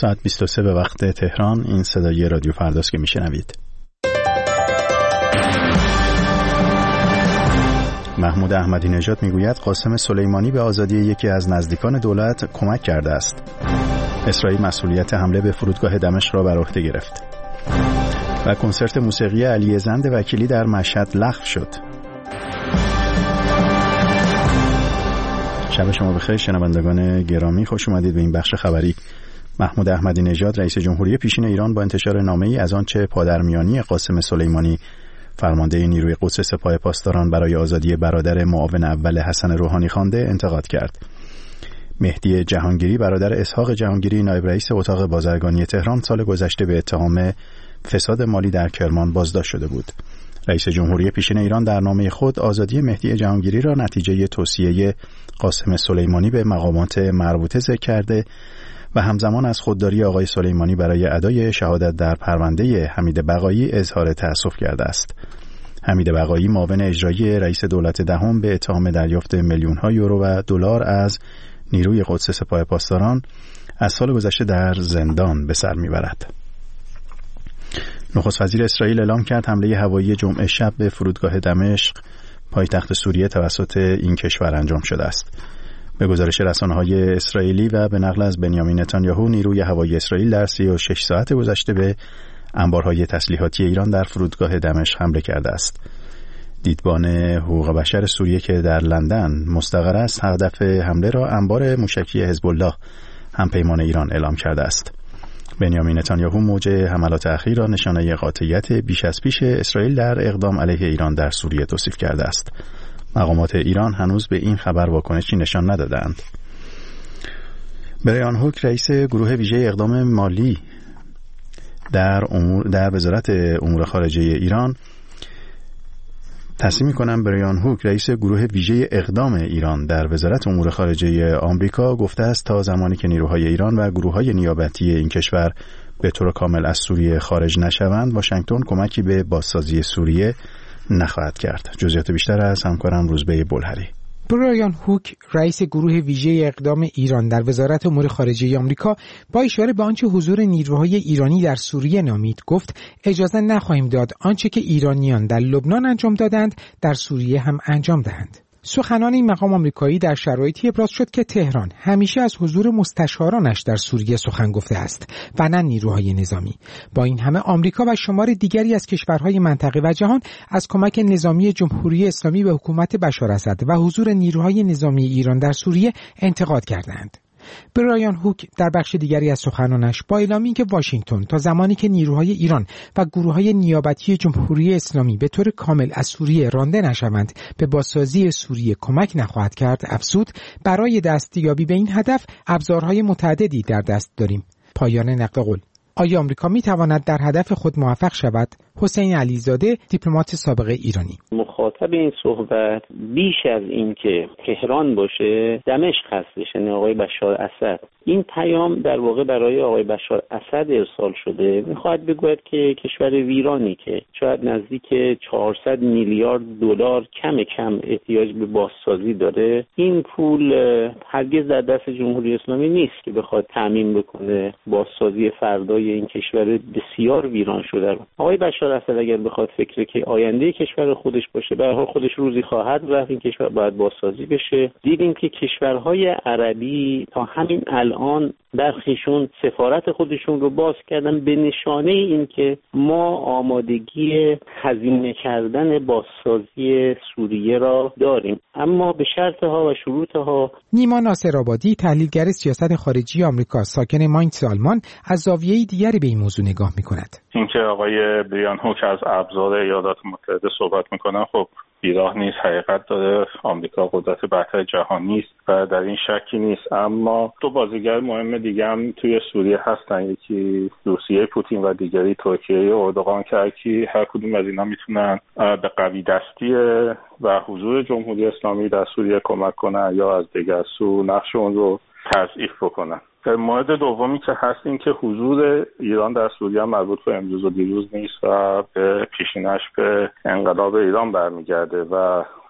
ساعت 23 به وقت تهران. این صدای رادیو فرداست که میشنوید. محمود احمدی نژاد میگوید قاسم سلیمانی به آزادی یکی از نزدیکان دولت کمک کرده است. اسرائیل مسئولیت حمله به فرودگاه دمشق را بر عهده گرفت. و کنسرت موسیقی علی زند وکیلی در مشهد لغو شد. شب شما بخیر شنوندگان گرامی، خوش اومدید به این بخش خبری. محمود احمدی نژاد رئیس جمهوری پیشین ایران با انتشار نامه‌ای از آنچه پادرمیانی قاسم سلیمانی فرمانده نیروی قدس سپاه پاسداران برای آزادی برادر معاون اول حسن روحانی خوانده انتقاد کرد. مهدی جهانگیری برادر اسحاق جهانگیری نایب رئیس اتاق بازرگانی تهران سال گذشته به اتهام فساد مالی در کرمان بازداشت شده بود. رئیس جمهوری پیشین ایران در نامه خود آزادی مهدی جهانگیری را نتیجه توصیه قاسم سلیمانی به مقامات مربوطه ذکر کرده و همزمان از خودداری آقای سلیمانی برای ادای شهادت در پرونده حمید بقایی اظهار تأسف کرده است. حمید بقایی معاون اجرایی رئیس دولت دهم به اتهام دریافت میلیون‌ها یورو و دلار از نیروی قدس سپاه پاسداران از سال گذشته در زندان به سر میبرد. نخست وزیر اسرائیل اعلام کرد حمله هوایی جمعه شب به فرودگاه دمشق پایتخت سوریه توسط این کشور انجام شده است. به گزارش رسانه‌های اسرائیلی و به نقل از بنیامین نتانیاهو، نیروی هوایی اسرائیل در 36 ساعت گذشته به انبارهای تسلیحاتی ایران در فرودگاه دمشق حمله کرده است. دیدبان حقوق بشر سوریه که در لندن مستقر است، هدف حمله را انبار موشکی حزب الله همپیمان ایران اعلام کرده است. بنیامین نتانیاهو موج حملات اخیر را نشانه قاطعیت بیش از پیش اسرائیل در اقدام علیه ایران در سوریه توصیف کرده است. مقامات ایران هنوز به این خبر واکنشی نشان ندادند. بریان هوک رئیس گروه ویژه اقدام مالی در وزارت امور خارجه ایران تصمیم می‌کنم بریان هوک رئیس گروه ویژه اقدام ایران در وزارت امور خارجه آمریکا گفته است تا زمانی که نیروهای ایران و گروه‌های نیابتی این کشور به طور کامل از سوریه خارج نشوند، واشنگتن کمکی به بازسازی سوریه نخواهد کرد. جزئیات بیشتر از همکارم روزبه بلهری. بریان هوک رئیس گروه ویژه اقدام ایران در وزارت امور خارجه آمریکا با اشاره به آنچه حضور نیروهای ایرانی در سوریه نامید گفت اجازه نخواهیم داد آنچه که ایرانیان در لبنان انجام دادند در سوریه هم انجام دهند. سخنان این مقام آمریکایی در شرایطی ابراز شد که تهران همیشه از حضور مستشارانش در سوریه سخن گفته است و نه نیروهای نظامی. با این همه آمریکا و شمار دیگری از کشورهای منطقه و جهان از کمک نظامی جمهوری اسلامی به حکومت بشار اسد و حضور نیروهای نظامی ایران در سوریه انتقاد کردند. بریان هوک در بخش دیگری از سخنانش با اعلامی که واشنگتن تا زمانی که نیروهای ایران و گروه‌های نیابتی جمهوری اسلامی به طور کامل از سوریه رانده نشوند به بازسازی سوریه کمک نخواهد کرد، افزود برای دستیابی به این هدف ابزارهای متعددی در دست داریم. پایان نقل قول. آیا آمریکا می‌تواند در هدف خود موفق شود؟ حسین علیزاده، دیپلمات سابق ایرانی: مخاطب این صحبت بیش از این که تهران باشه دمشق هستش، یعنی آقای بشار اسد. این پیام در واقع برای آقای بشار اسد ارسال شده. میخواهد بگوید که کشور ویرانی که شاید نزدیک 400 میلیارد دلار کم احتیاج به بازسازی داره، این پول هرگز در دست جمهوری اسلامی نیست که بخواد تامین بکنه بازسازی فردای این کشور بسیار ویران شده رو. آقای بشار اسد اگر بخواد فکر که آینده کشور خودش باشه، به هر حال خودش روزی خواهد رفت، این کشور باید بازسازی بشه. دیدیم که کشورهای عربی تا همین الان برخیشون سفارت خودشون رو باز کردن به نشانه این که ما آمادگی هزینه کردن بازسازی سوریه را داریم، اما به شرطها و شروطها. نیما ناصرآبادی، تحلیلگر سیاست خارجی آمریکا، ساکن ماینتس آلمان، از زاویه دیگری به این موضوع نگاه می‌کند. اینکه آقای بریان هوک از ابزار ایالات متحده صحبت می‌کنن، خب بیراه نیست، حقیقت داره. آمریکا قدرت برتر جهان نیست و در این شکی نیست، اما دو بازیگر مهم دیگه هم توی سوریه هستن، یکی روسیه پوتین و دیگری ترکیه اردوغان، که هر کدوم از اینا میتونن به قوی دستی و حضور جمهوری اسلامی در سوریه کمک کنن یا از دیگر سو نقش اون رو تضعیف بکنن. مورد دومی که هست این که حضور ایران در سوریه مربوط به امروز و دیروز نیست و به پیشینش به انقلاب ایران برمیگرده و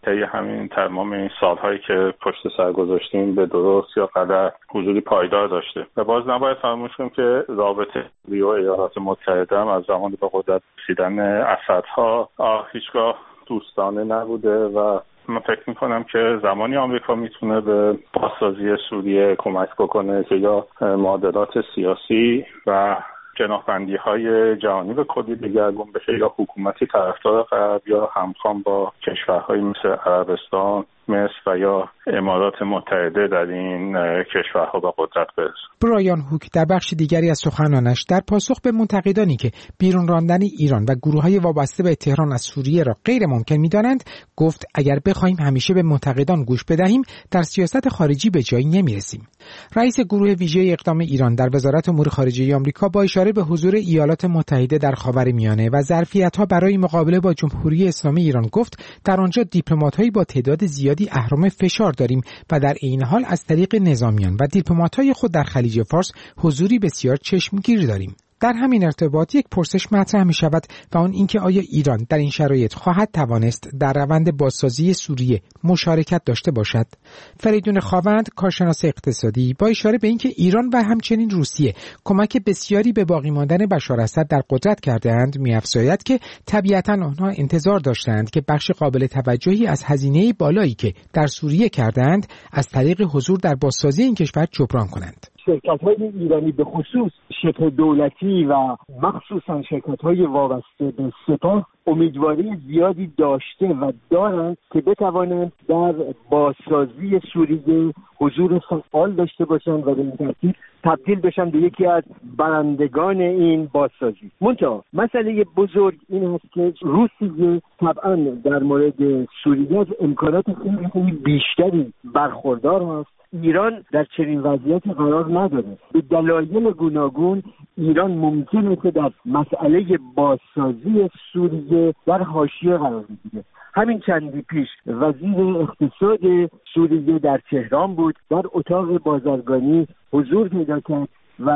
طی همین تمام این سال‌هایی که پشت سر گذاشتیم به درست یا غلط حضوری پایدار داشته و باز نباید فراموش کنیم که رابطه و ایالات متحده هم از زمانی به قدرت رسیدن اسدها هیچگاه دوستانه نبوده و من فکر میکنم که زمانی آمریکا میتونه به بازسازی سوریه کمک بکنه که یا معادلات سیاسی و جناح‌بندی‌های جهانی به کلی دگرگون بشه یا حکومتی طرفدار غرب یا همخوان با کشورهای مثل عربستان، مصر و یا امارات متحده در این کشورها به قدرت برسه. برایان هوک در بخش دیگری از سخنانش در پاسخ به منتقدانی که بیرون راندن ایران و گروه‌های وابسته به تهران از سوریه را غیر ممکن می‌دانند گفت اگر بخوایم همیشه به منتقدان گوش بدهیم در سیاست خارجی به جایی نمی‌رسیم. رئیس گروه ویژه اقدام ایران در وزارت امور خارجه آمریکا با اشاره به حضور ایالات متحده در خاورمیانه و ظرفیت‌ها برای مقابله با جمهوری اسلامی ایران گفت در آنجا دیپلمات‌هایی با تعداد زیادی اهرم فشار داریم و در این حال از طریق نظامیان و دیپلمات‌های خود در خلیج فارس حضوری بسیار چشمگیر داریم. در همین ارتباط یک پرسش مطرح می شود و آن اینکه آیا ایران در این شرایط خواهد توانست در روند بازسازی سوریه مشارکت داشته باشد؟ فریدون خاوند، کارشناس اقتصادی، با اشاره به اینکه ایران و همچنین روسیه کمک بسیاری به باقی ماندن بشار اسد در قدرت کرده‌اند، می‌افزاید که طبیعتاً آنها انتظار داشتند که بخش قابل توجهی از هزینه بالایی که در سوریه کردند از طریق حضور در بازسازی این کشور جبران کنند. شرکت‌های ایرانی به خصوص شبه دولتی و مخصوصاً شرکت‌های وابسته به سپاه امیدواری زیادی داشته و دارند که بتوانند در بازسازی سوریه حضور فعال داشته باشند و به این ترتیب تبدیل بشن به یکی از برندگان این بازسازی. منتها مسئله بزرگ این است که روسیه طبعاً در مورد سوریه از امکانات خیلی بیشتری برخوردار هست. ایران در چنین وضعیتی قرار نداره. به دلایل گوناگون ایران ممکنه که در مسئله بازسازی سوریه در حاشیه قرار بگیره. همین چندی پیش وزیر اقتصاد سوریه در تهران بود، در اتاق بازرگانی حضور پیدا کرد و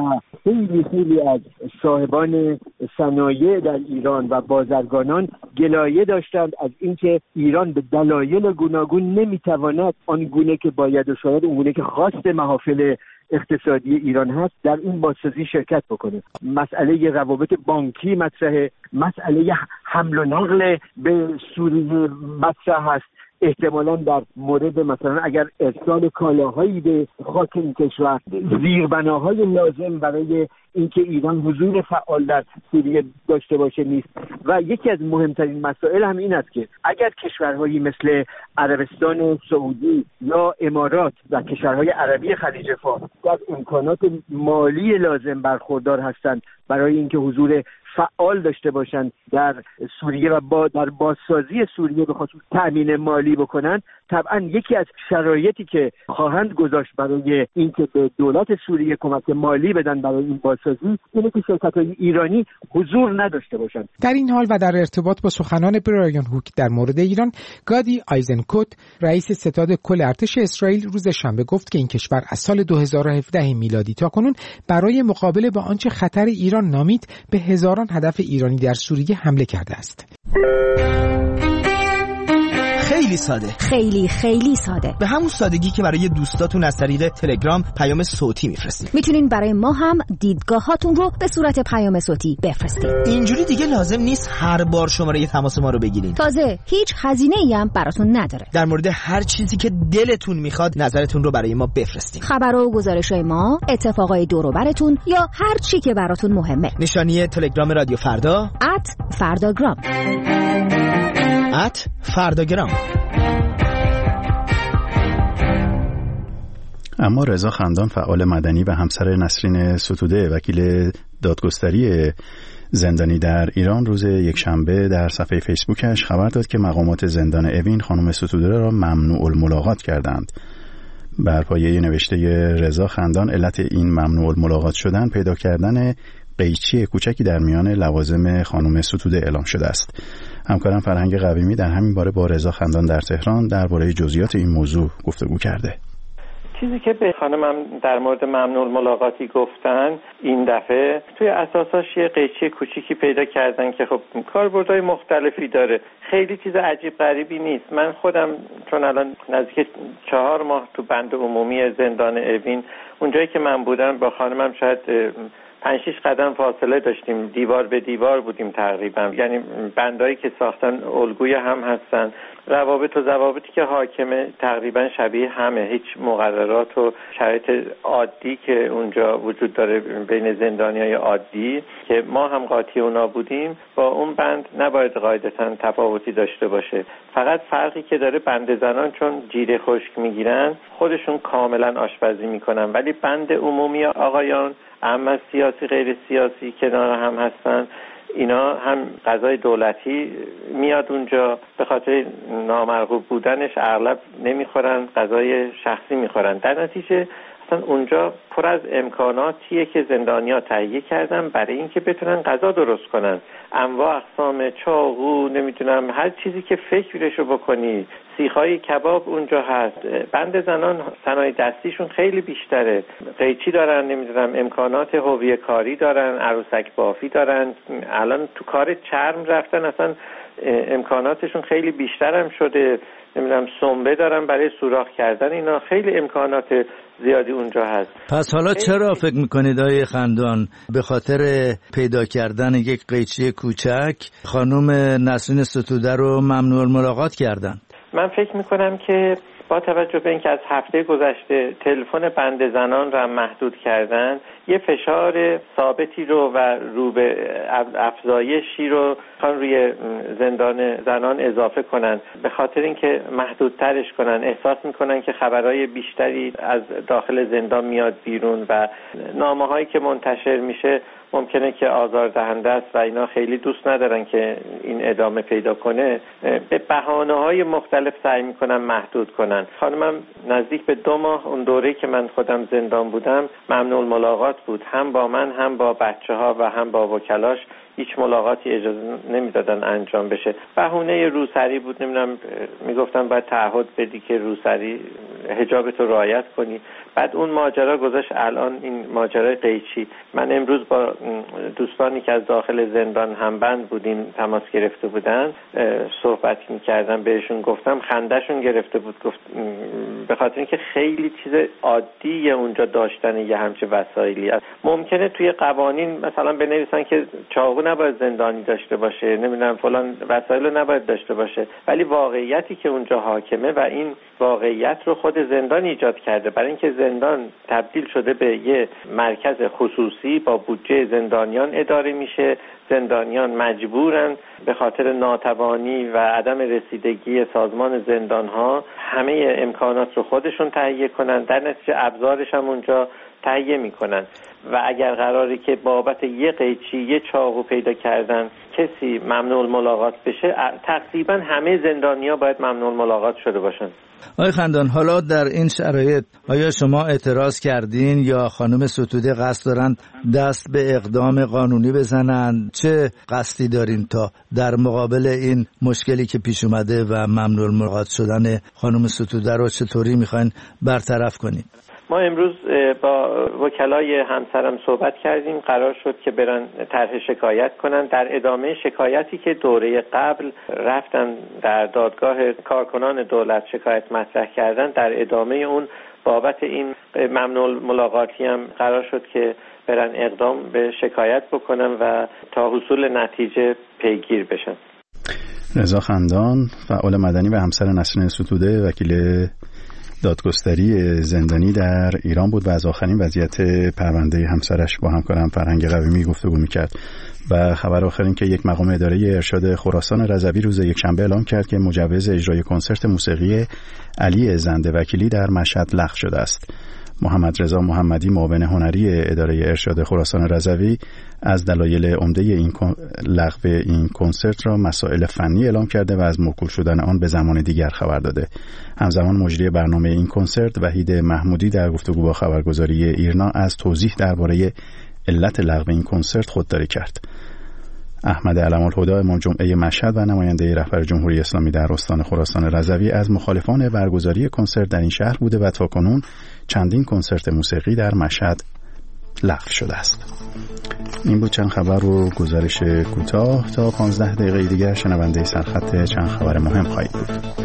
خیلی از صاحبان صنایع در ایران و بازرگانان گلایه داشتند از اینکه ایران به دلایل گوناگون نمیتواند آنگونه که باید و شاید اونگونه که خواست محافل اقتصادی ایران هست در این بازسازی شرکت بکنه. مسئله روابط بانکی مطرحه، مسئله حمل و نقل به سوریه مطرح هست. احتمالاً در مورد مثلا اگر ارسال کالاهایی به خاک این کشور، زیربناهای لازم برای اینکه ایران حضور فعال در سوریه داشته باشه نیست. و یکی از مهمترین مسائل هم این است که اگر کشورهایی مثل عربستان سعودی یا امارات و کشورهای عربی خلیج فارس در امکانات مالی لازم برخوردار هستند برای اینکه حضور فعال داشته باشند در سوریه و در بازسازی سوریه به خصوص تأمین مالی بکنند، طبعا یکی از شرایطی که خواهند گذاشت برای اینکه به دولت سوریه کمک مالی بدن برای این بازسازی اینه که شرکت‌های ایرانی حضور نداشته باشند. در این حال و در ارتباط با سخنان برایان هوک در مورد ایران، گادی آیزنکوت، رئیس ستاد کل ارتش اسرائیل، روز شنبه گفت که این کشور از سال 2017 میلادی تا کنون برای مقابله با آنچه خطر ایران نامید به هزاران هدف ایرانی در سوریه حمله کرده است. خیلی ساده، خیلی ساده، به همون سادگی که برای دوستاتون از طریق تلگرام پیام صوتی میفرستید. میتونین برای ما هم دیدگاهاتون رو به صورت پیام صوتی بفرستید. اینجوری دیگه لازم نیست هر بار شماره تماس ما رو بگیرین. تازه هیچ هزینه‌ای هم براتون نداره. در مورد هر چیزی که دلتون میخواد نظرتون رو برای ما بفرستید. خبر و گزارش‌های ما، اتفاقای دور و براتون یا هر چی که براتون مهمه. نشانی تلگرام رادیو فردا @فرداگرام. فرداگرام. اما رضا خندان، فعال مدنی و همسر نسرین ستوده وکیل دادگستری زندانی در ایران، روز یکشنبه در صفحه فیسبوکش خبر داد که مقامات زندان اوین خانم ستوده را ممنوع الملاقات کردند. بر پایه نوشته رضا خندان، علت این ممنوع الملاقات شدن پیدا کردن قیچی کوچکی در میان لوازم خانم ستوده اعلام شده است. همکارم فرهنگ قویمی در همین باره با رضا خندان در تهران درباره جزئیات این موضوع گفتگو کرده. چیزی که به خانمم در مورد ممنوع ملاقاتی گفتن، این دفعه توی اساساش یه قیچی کوچیکی پیدا کردن که خب کاربردهای مختلفی داره، خیلی چیز عجیب غریبی نیست. من خودم چون الان نزدیک 4 ماه تو بند عمومی زندان اوین، اونجایی که من بودم با خانمم شاید 5-6 قدم فاصله داشتیم، دیوار به دیوار بودیم تقریبا، یعنی بندایی که ساختن الگوی هم هستن، روابط و ضوابطی که حاکمه تقریبا شبیه همه، هیچ مقررات و شرایط عادی که اونجا وجود داره بین زندانیای عادی که ما هم قاطی اونا بودیم با اون بند نباید قاعدتاً تفاوتی داشته باشه. فقط فرقی که داره بند زنان چون جیره خشک میگیرن خودشون کاملا آشپزی میکنن، ولی بند عمومی آقایان اما سیاسی غیر سیاسی کنار هم هستن، اینا هم غذای دولتی میاد اونجا، به خاطر نامرغوب بودنش اغلب نمیخورن، غذای شخصی میخورن. در نتیجه اصلا اونجا پر از امکاناتیه که زندانیا تهیه کردن برای اینکه بتونن غذا درست کنن، انواع اقسام چاقو، نمیدونم هر چیزی که فکرشو بکنی، سیخای کباب اونجا هست. بند زنان صنایع دستیشون خیلی بیشتره، قیچی دارن، نمیدونم امکانات هویه کاری دارن، عروسک بافی دارن، الان تو کار چرم رفتن، اصلا امکاناتشون خیلی بیشتر هم شده، نمیدونم سنبه دارن برای سوراخ کردن، اینا خیلی امکانات زیادی اونجا هست. پس حالا چرا فکر میکنید آقای خندان به خاطر پیدا کردن یک قیچی کوچک خانم نسرین ستوده رو ممنوع ملاقات کردن؟ من فکر میکنم که با توجه به اینکه از هفته گذشته تلفن بند زنان را محدود کردن، یه فشار ثابتی رو و رو به افزایشی رو روی زندان زنان اضافه کنن، به خاطر اینکه محدودترش کنن. احساس میکنن که خبرهای بیشتری از داخل زندان میاد بیرون و نامه‌هایی که منتشر میشه ممکنه که آزاردهنده است و اینا خیلی دوست ندارن که این ادامه پیدا کنه، به بهانه‌های مختلف سعی میکنن محدود کنن. خانمم نزدیک به 2 ماه اون دوره که من خودم زندان بودم ممنوع ملاقات بود، هم با من هم با بچه‌ها و هم با وکلاش هیچ ملاقاتی اجازه نمیدادن انجام بشه. بهونه روسری بود، نمیدونم میگفتن باید تعهد بدی که روسری حجابتو رعایت کنی. بعد اون ماجرا گذاشت الان این ماجرای قیچی. من امروز با دوستانی که از داخل زندان همبند بودیم تماس گرفته بودن، صحبت می‌کردم، بهشون گفتم، خندهشون گرفته بود، گفت به خاطر اینکه خیلی چیز عادیه اونجا داشتن یه همچه وسایلی. ممکنه توی قوانین مثلا بنویسن که چاقو نباید زندانی داشته باشه، نمیدونم فلان وسایل رو نباید داشته باشه، ولی واقعیتی که اونجا حاکمه و این واقعیت رو خود زندان ایجاد کرده، برای اینکه زندان تبدیل شده به یه مرکز خصوصی با بودجه زندانیان اداره میشه. زندانیان مجبورن به خاطر ناتوانی و عدم رسیدگی سازمان زندانها همه امکانات رو خودشون تهیه کنن، در نتیجه ابزارش هم اونجا تهیه میکنن و اگر قراری که بابت یه قیچی یه چاقو پیدا کردن کسی ممنوع ملاقات بشه، تقریبا همه زندانیا باید ممنوع ملاقات شده باشن. آقای خندان، حالا در این شرایط آیا شما اعتراض کردین یا خانم ستوده قصد دارن دست به اقدام قانونی بزنن؟ چه قصدی دارین تا در مقابل این مشکلی که پیش اومده و ممنوع ملاقات شدن خانم ستوده رو چطوری میخواین برطرف کنین؟ ما امروز با وکلای همسرم صحبت کردیم، قرار شد که برن طرح شکایت کنن. در ادامه شکایتی که دوره قبل رفتن در دادگاه کارکنان دولت شکایت مطرح کردن، در ادامه اون بابت این ممنوع ملاقاتی هم قرار شد که برن اقدام به شکایت بکنن و تا حصول نتیجه پیگیر بشن. رضا خندان، فعال مدنی و همسر نسرین ستوده، وکیل دادگستری زندانی در ایران بود و از آخرین وضعیت پرونده همسرش با همکارم فرهنگ قویمی گفتگو می‌کرد. و خبر آخر این که یک مقام اداره ارشاد خراسان رضوی روز یکشنبه اعلام کرد که مجوز اجرای کنسرت موسیقی علی زنده وکیلی در مشهد لغو شده است. محمد رضا محمدی، معاون هنری اداره ارشاد خراسان رضوی، از دلایل عمده این لغو این کنسرت را مسائل فنی اعلام کرده و از موکول شدن آن به زمان دیگر خبر داده. همزمان مجری برنامه این کنسرت وحید محمودی در گفتگو با خبرگزاری ایرنا از توضیح درباره علت لغو این کنسرت خودداری کرد. احمد علم‌الهدی امام جمعه مشهد و نماینده رهبر جمهوری اسلامی در استان خراسان رضوی از مخالفان برگزاری کنسرت در این شهر بوده و تاکنون چندین کنسرت موسیقی در مشهد لغو شده است. این بود چند خبر و گزارش کوتاه. تا 15 دقیقه دیگر شنونده سرخط چند خبر مهم خواهید بود.